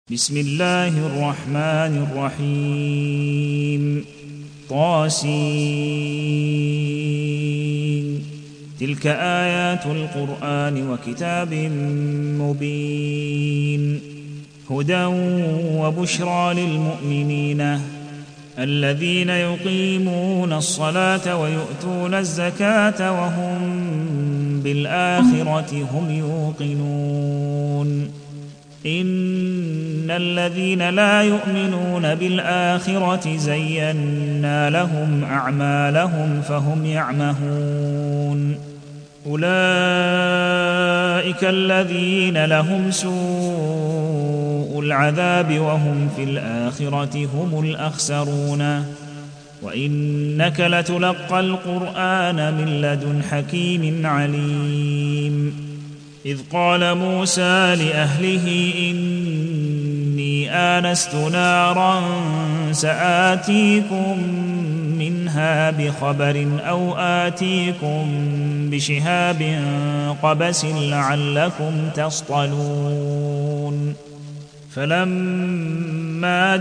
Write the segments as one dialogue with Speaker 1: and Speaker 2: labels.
Speaker 1: بسم الله الرحمن الرحيم طاسين تلك آيات القرآن وكتاب مبين هدى وبشرى للمؤمنين الذين يقيمون الصلاة ويؤتون الزكاة وهم بالآخرة هم يوقنون إن الذين لا يؤمنون بالآخرة زينا لهم أعمالهم فهم يعمهون أولئك الذين لهم سوء العذاب وهم في الآخرة هم الأخسرون وإنك لتلقى القرآن من لدن حكيم عليم إذ قال موسى لأهله إني آنست نارا سآتيكم منها بخبر أو آتيكم بشهاب قبس لعلكم تصطلون فلما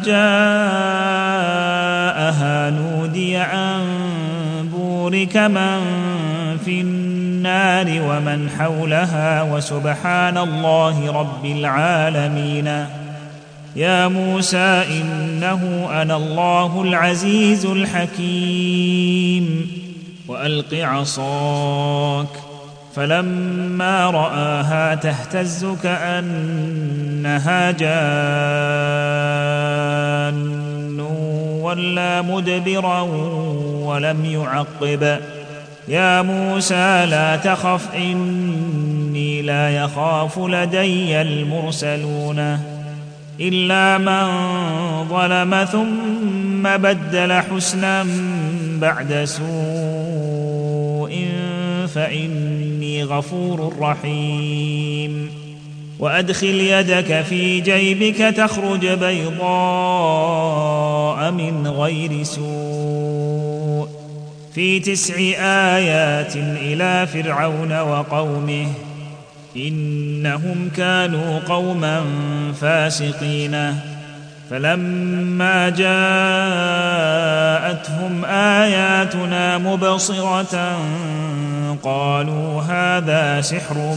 Speaker 1: جاءها نودي أن بورك من في النار ومن حولها وسبحان الله رب العالمين يا موسى إنه أنا الله العزيز الحكيم وألق عصاك فلما رآها تهتز كأنها جان ولا مدبرا ولم يعقب يا موسى لا تخف إني لا يخاف لدي المرسلون إلا من ظلم ثم بدل حسنا بعد سوء فإني غفور رحيم وأدخل يدك في جيبك تخرج بيضاء من غير سوء في 9 آيات إلى فرعون وقومه إنهم كانوا قوما فاسقين فلما جاءتهم آياتنا مبصرة قالوا هذا سحر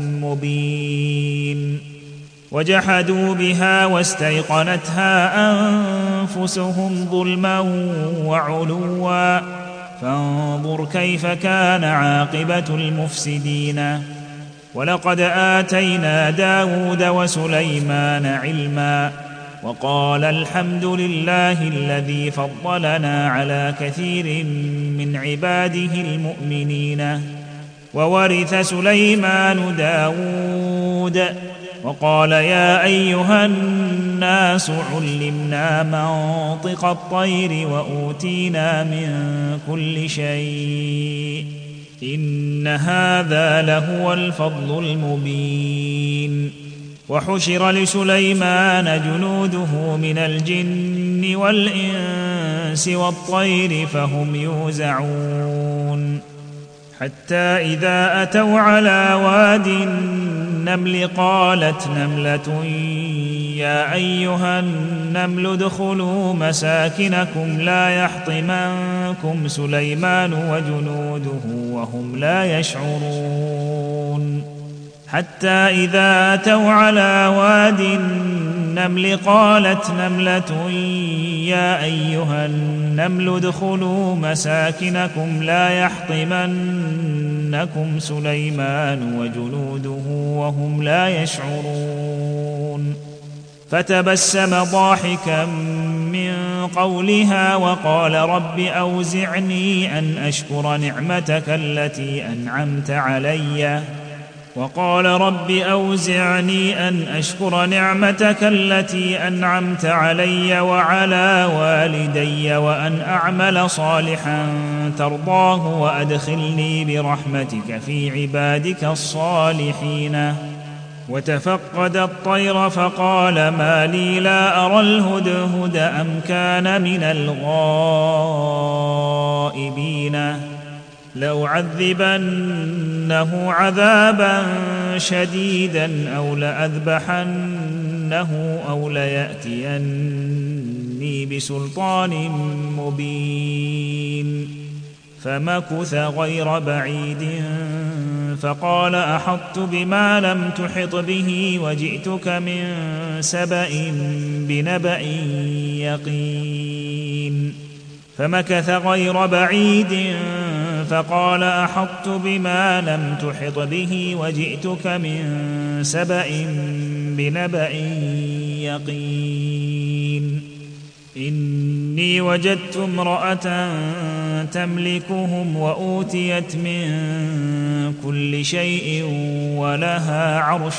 Speaker 1: مبين وجحدوا بها واستيقنتها أنفسهم ظلما وعلوا فانظر كيف كان عاقبة المفسدين ولقد آتينا داود وسليمان علما وقال الحمد لله الذي فضلنا على كثير من عباده المؤمنين وورث سليمان داود وقال يا أيها الناس علمنا منطق الطير وأوتينا من كل شيء إن هذا لهو الفضل المبين وحشر لسليمان جنوده من الجن والإنس والطير فهم يوزعون حتى إذا أتوا على واد النمل قالت نملة يا أيها النمل ادخلوا مساكنكم لا يحطمنكم سليمان وجنوده وهم لا يشعرون حتى إذا أتوا على واد النمل قالت نملة يا أيها النمل ادخلوا مساكنكم لا يحطمنكم سليمان وجنوده وهم لا يشعرون فتبسم ضاحكا من قولها وقال رب أوزعني أن أشكر نعمتك التي أنعمت علي وعلى والدي وأن أعمل صالحا ترضاه وأدخلني برحمتك في عبادك الصالحين وتفقد الطير فقال ما لي لا أرى الهدهد أم كان من الغائبين لأعذبنه عذابا شديدا أو لأذبحنه أو ليأتيني بسلطان مبين. فمكث غير بعيد فقال أحطت بما لم تحط به وجئتك من سبأ بنبأ يقين. فمكث غير بعيد فقال أحطت بما لم تحط به وجئتك من سبأ بنبأ يقين. إني وجدت امرأة تملكهم وأوتيت من كل شيء ولها عرش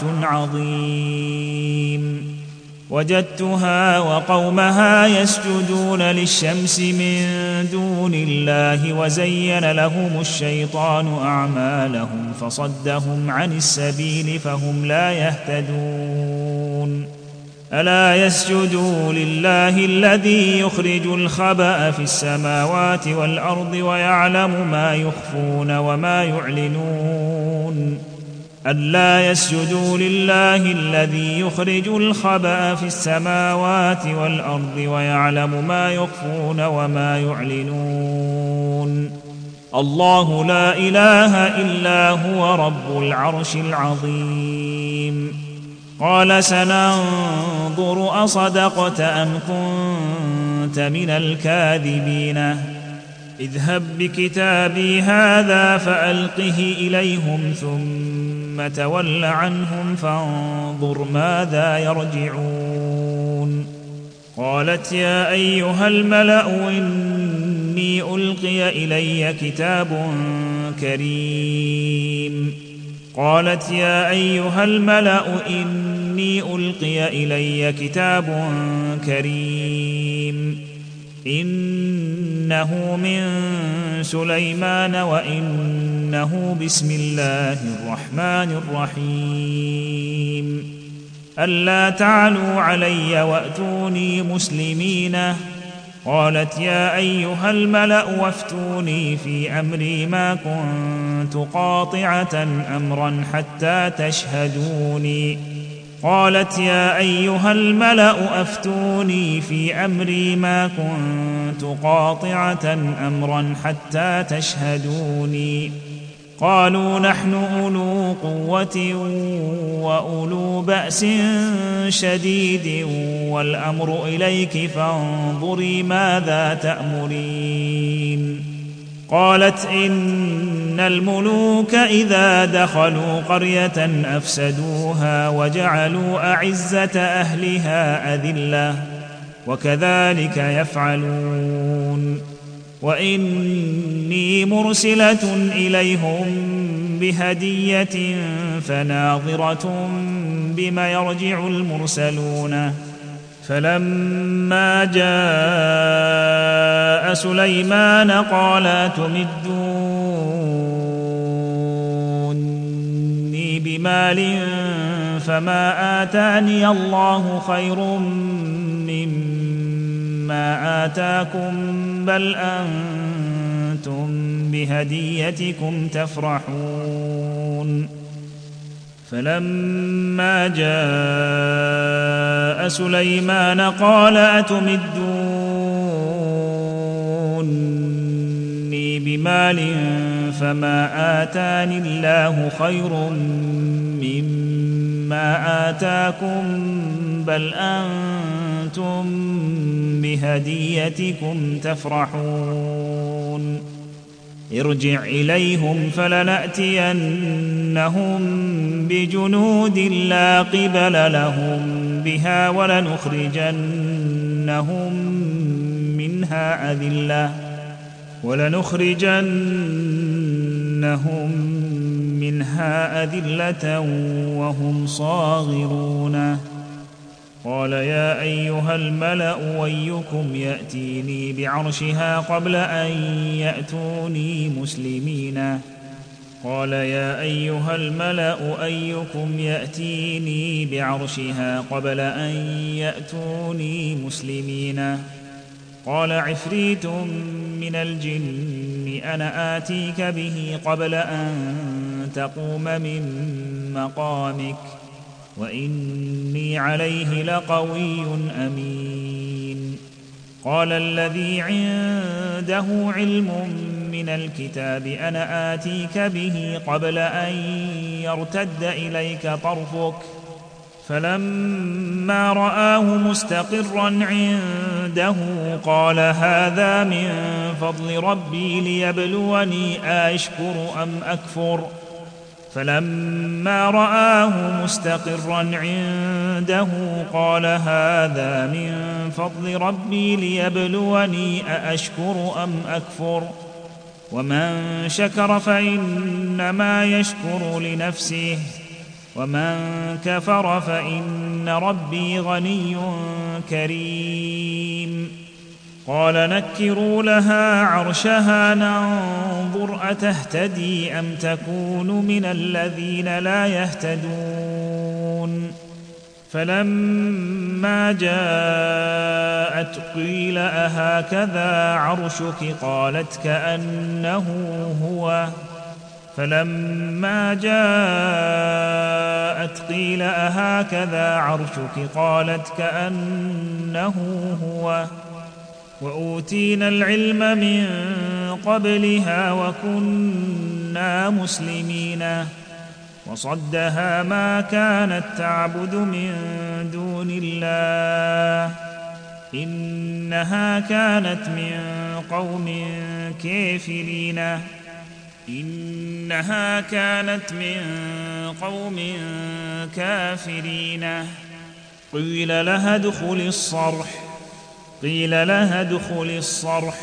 Speaker 1: عظيم. وجدتها وقومها يسجدون للشمس من دون الله وزين لهم الشيطان أعمالهم فصدهم عن السبيل فهم لا يهتدون. ألا يسجدوا لله الذي يخرج الخبأ في السماوات والأرض ويعلم ما يخفون وما يعلنون. ألا يسجدوا لله الذي يخرج الخبأ في السماوات والأرض ويعلم ما يخفون وما يعلنون. الله لا إله إلا هو رب العرش العظيم. قال سننظر أصدقت أم كنت من الكاذبين. اذهب بكتابي هذا فألقه إليهم ثم تول عنهم فانظر ماذا يرجعون. قالت يا أيها الملأ إني ألقي إلي كتاب كريم. قالت يا أيها الملأ إني ألقي إلي كتاب كريم إنه من سليمان وإنه بسم الله الرحمن الرحيم. ألا تعلوا علي وأتوني مسلمين. قالت يا أيها الملأ وافتوني في أمري ما كنت قاطعة أمرا حتى تشهدوني. قالت يا أيها الملأ أفتوني في أمري ما كنت قاطعة أمرا حتى تشهدوني. قالوا نحن أولو قوة وأولو بأس شديد والأمر إليك فانظري ماذا تأمرين. قالت إن الملوك إذا دخلوا قرية أفسدوها وجعلوا أعزة أهلها أذلة وكذلك يفعلون. وإني مرسلة إليهم بهدية فناظرة بما يرجع المرسلون. فلما جاء سليمان قال أتمدوني بمال فما آتاني الله خير مما آتاكم بل أنتم بهديتكم تفرحون. فلما جاء سليمان قال أتمدوني بمال فما آتاني الله خير مما آتاكم بل أنتم بهديتكم تفرحون. ارجع إليهم فلنأتينهم بجنود لا قبل لهم بها ولنخرجنهم منها أذلة وهم صاغرون. قال يا أيها الملأ أيكم يأتيني بعرشها قبل أن يأتوني مسلمين. قال يا أيها الملأ أيكم يأتيني بعرشها قبل أن يأتوني مسلمين. قال عفريت من الجن أنا آتيك به قبل أن تقوم من مقامك وإني عليه لقوي أمين. قال الذي عنده علم من الكتاب أنا آتيك به قبل أن يرتد إليك طرفك فلما رآه مستقرا عنده قال هذا من فضل ربي ليبلوني أشكر أم أكفر فلما رآه مستقرا عنده قال هذا من فضل ربي ليبلوني أأشكر أم أكفر ومن شكر فإنما يشكر لنفسه ومن كفر فإن ربي غني كريم. قال نكروا لها عرشها ننظر أتهتدي أم تكون من الذين لا يهتدون فلما جاءت قيل أهكذا عرشك قالت كأنه هو فلما جاءت قيل أهكذا عرشك قالت كأنه هو وأوتينا العلم من قبلها وكنا مسلمين وصدها ما كانت تعبد من دون الله إنها كانت من قوم كافرين قيل لها ادخل الصرح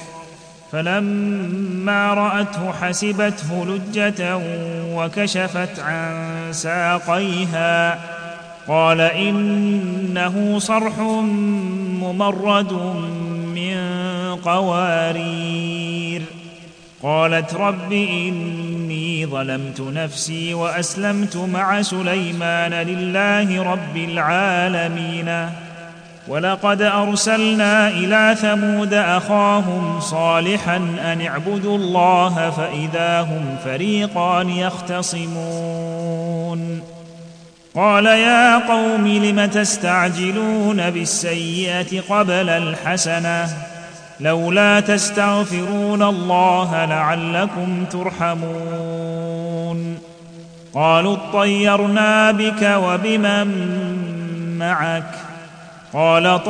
Speaker 1: فلما رأته حسبته لجة وكشفت عن ساقيها قال إنه صرح ممرد من قوارير قالت رب إني ظلمت نفسي وأسلمت مع سليمان لله رب العالمين ولقد أرسلنا إلى ثمود أخاهم صالحا أن اعبدوا الله فإذا هم فريقان يختصمون قال يا قوم لم تستعجلون بالسيئة قبل الحسنة لولا تستغفرون الله لعلكم ترحمون قالوا اطيرنا بك وبمن معك قال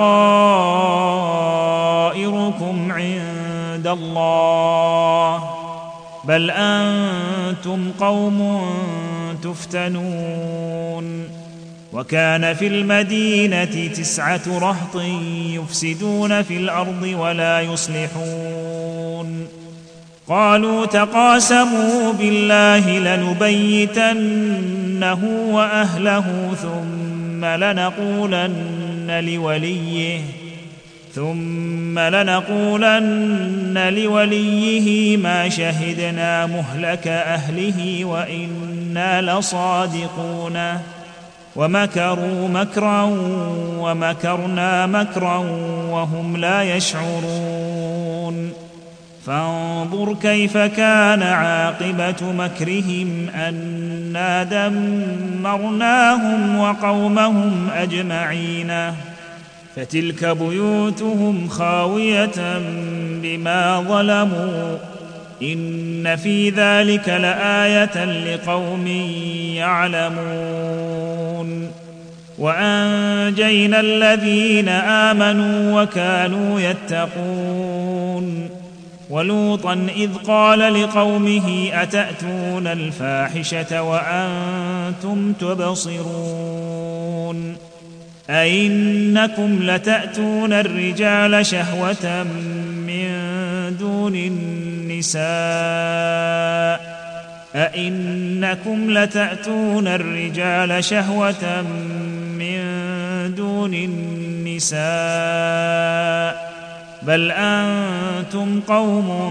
Speaker 1: طائركم عند الله بل أنتم قوم تفتنون وكان في المدينة 9 رهط يفسدون في الأرض ولا يصلحون قالوا تقاسموا بالله لنبيتنه وأهله ثم لنقولن لوليه ما شهدنا مهلك أهله وإنا لصادقون ومكروا مكرا ومكرنا مكرا وهم لا يشعرون فانظر كيف كان عاقبة مكرهم أنا دمرناهم وقومهم أجمعين فتلك بيوتهم خاوية بما ظلموا إن في ذلك لآية لقوم يعلمون وأنجينا الذين آمنوا وكانوا يتقون ولوطا إذ قال لقومه أتأتون الفاحشة وأنتم تبصرون أئنكم لتأتون الرجال شهوة من دون النساء بل أنتم قوم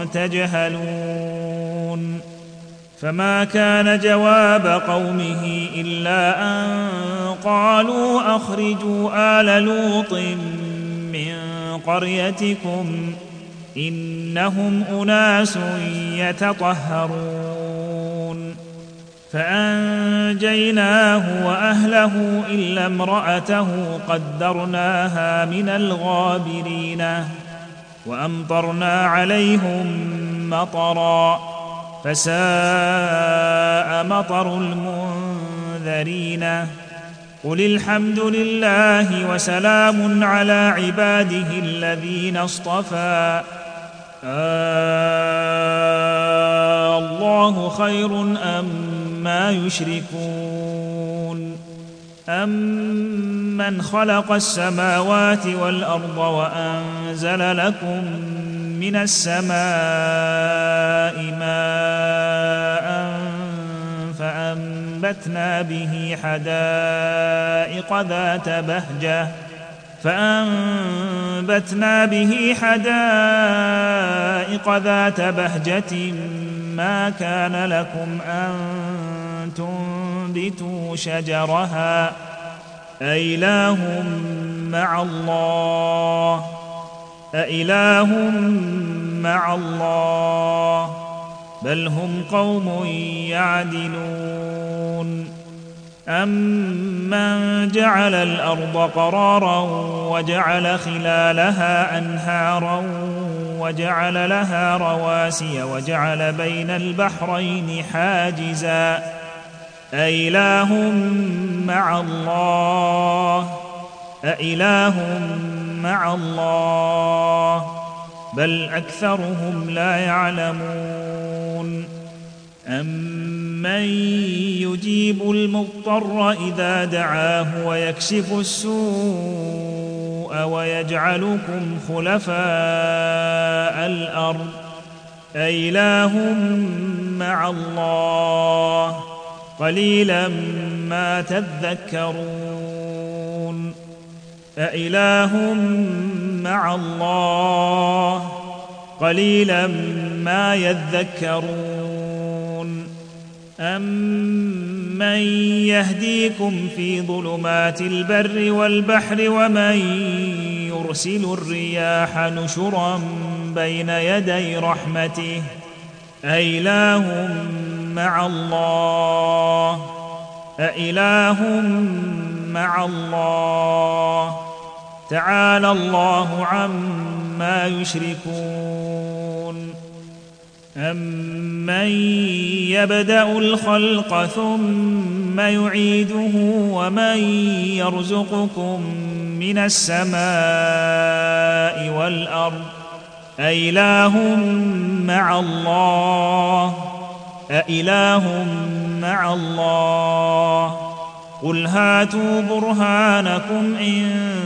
Speaker 1: تجهلون فما كان جواب قومه إلا أن قالوا أخرجوا آل لوط من قريتكم إنهم أناس يتطهرون فأنجيناه وأهله إلا امرأته قدرناها من الغابرين وأمطرنا عليهم مطرا فساء مطر المنذرين قل الحمد لله وسلام على عباده الذين اصطفى الله خير أما يشركون أمن خلق السماوات والأرض وأنزل لكم من السماء ماء فأنبتنا به حدائق ذات بهجة ما كان لكم أن تنبتوا شجرها أإله مع الله بل هم قوم يعدلون أمن جعل الأرض قرارا وجعل خلالها أنهارا وجعل لها رواسي وجعل بين البحرين حاجزا أإله مع الله بل أكثرهم لا يعلمون أمن يجيب المضطر إذا دعاه ويكشف السوء ويجعلكم خلفاء الأرض أإله مع الله قليلا ما تذكرون أإله مع الله قليلا ما يذكرون أمن يهديكم في ظلمات البر والبحر ومن يرسل الرياح نشرا بين يدي رحمته أإله مع الله تعالى الله عما يشركون أمن يبدأ الخلق ثم يعيده ومن يرزقكم من السماء والأرض أإله مع الله قل هاتوا برهانكم إن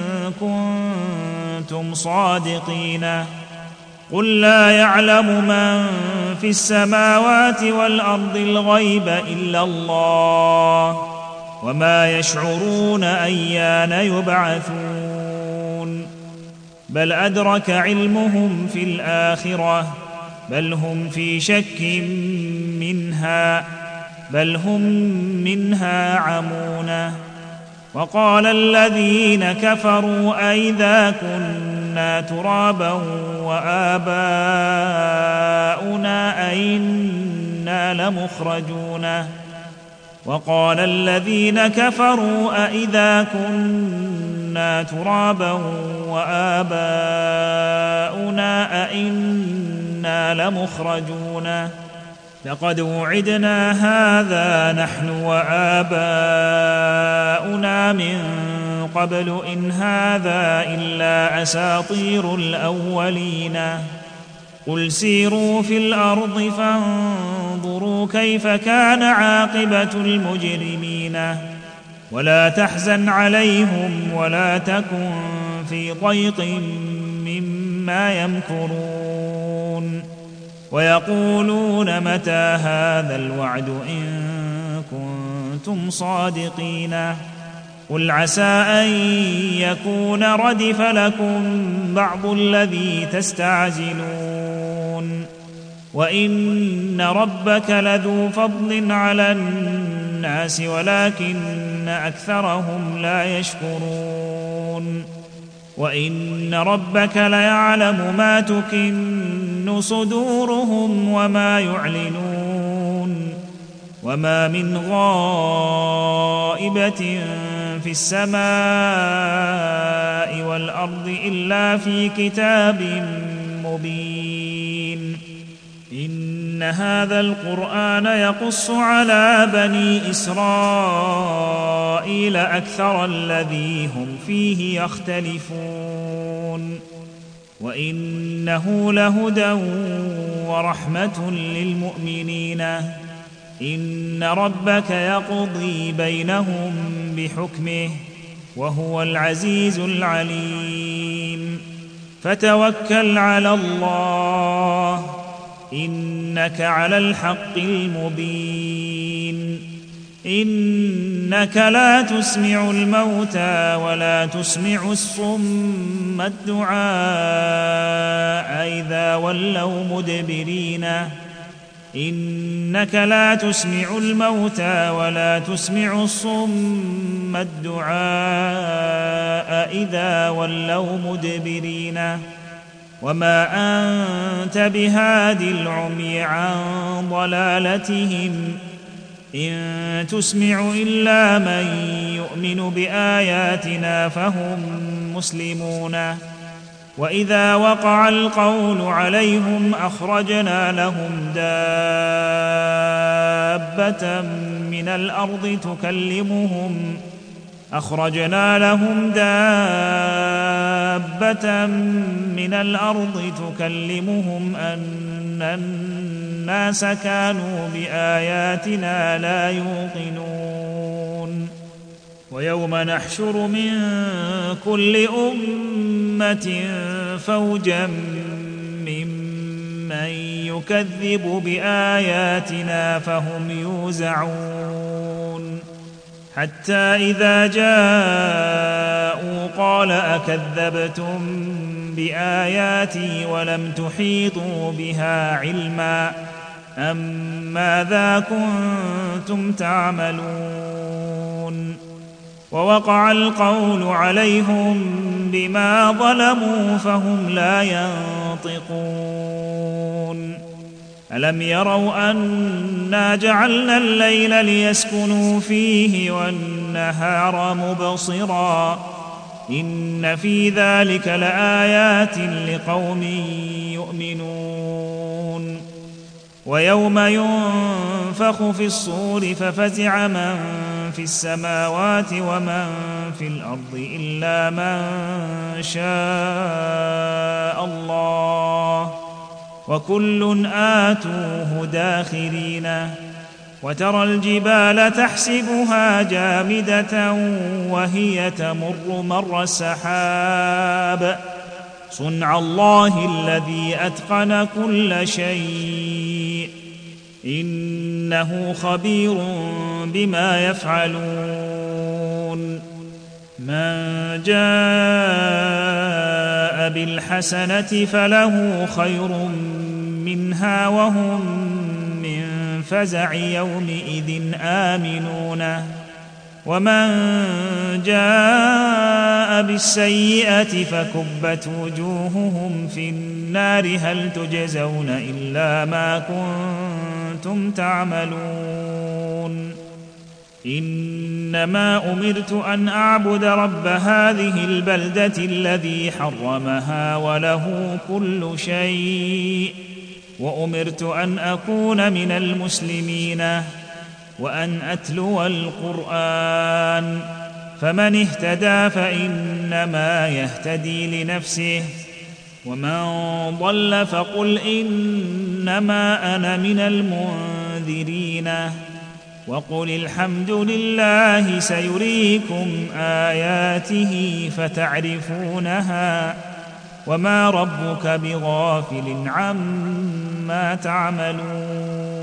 Speaker 1: كنتم صادقين قل لا يعلم من في السماوات والأرض الغيب إلا الله وما يشعرون أيان يبعثون بل أدرك علمهم في الآخرة بل هم في شك منها بل هم منها عمون وقال الذين كفروا أئذا كنا ترابا وآباؤنا أئنا لمخرجون وقال الذين كفروا أئذا كنا ترابا وآباؤنا أئنا لمخرجون لقد وعدنا هذا نحن وآباؤنا من قبل إن هذا إلا أساطير الأولين قل سيروا في الأرض فانظروا كيف كان عاقبة المجرمين ولا تحزن عليهم ولا تكن في ضيق مما يمكرون ويقولون متى هذا الوعد إن كنتم صادقين قل عسى أن يكون ردف لكم بعض الذي تستعجلون وإن ربك لذو فضل على الناس ولكن أكثرهم لا يشكرون وإن ربك ليعلم ما تكن صدورهم وما يعلنون وما من غائبة في السماء والأرض إلا في كتاب مبين إن هذا القرآن يقص على بني إسرائيل أكثر الذي هم فيه يختلفون وإنه لهدى ورحمة للمؤمنين إن ربك يقضي بينهم بحكمه وهو العزيز العليم فتوكل على الله إنك على الحق المبين إنك لا تسمع الموتى ولا تسمع الصم الدعاء إذا ولوا مدبرين إنك لا تسمع الموتى ولا تسمع الصم الدعاء إذا ولوا مدبرين وما أنت بهاد العمي عن ضلالتهم إن تسمع إلا من يؤمن بآياتنا فهم مسلمون وإذا وقع القول عليهم أخرجنا لهم دابة من الأرض تكلمهم أن الناس كانوا بآياتنا لا يوقنون ويوم نحشر من كل أمة فوجا ممن يكذب بآياتنا فهم يوزعون حتى إذا جاءوا قال أكذبتم بآياتي ولم تحيطوا بها علما أم ماذا كنتم تعملون ووقع القول عليهم بما ظلموا فهم لا ينطقون ألم يروا أنا جعلنا الليل ليسكنوا فيه والنهار مبصرا إن في ذلك لآيات لقوم يؤمنون ويوم ينفخ في الصور ففزع من في السماوات ومن في الأرض إلا من شاء الله وكل آتوه داخرين وترى الجبال تحسبها جامدة وهي تمر مر السحاب صنع الله الذي أتقن كل شيء إنه خبير بما يفعلون من جاء بالحسنة فله خير منها وهم من فزع يومئذ آمنون ومن جاء بالسيئة فكبت وجوههم في النار هل تجزون إلا ما كنتم تعملون إنما أمرت أن أعبد رب هذه البلدة الذي حرمها وله كل شيء وأمرت أن أكون من المسلمين وأن أتلو القرآن فمن اهتدى فإنما يهتدي لنفسه ومن ضل فقل إنما أنا من المنذرين وقل الحمد لله سيريكم آياته فتعرفونها وما ربك بغافل عما تعملون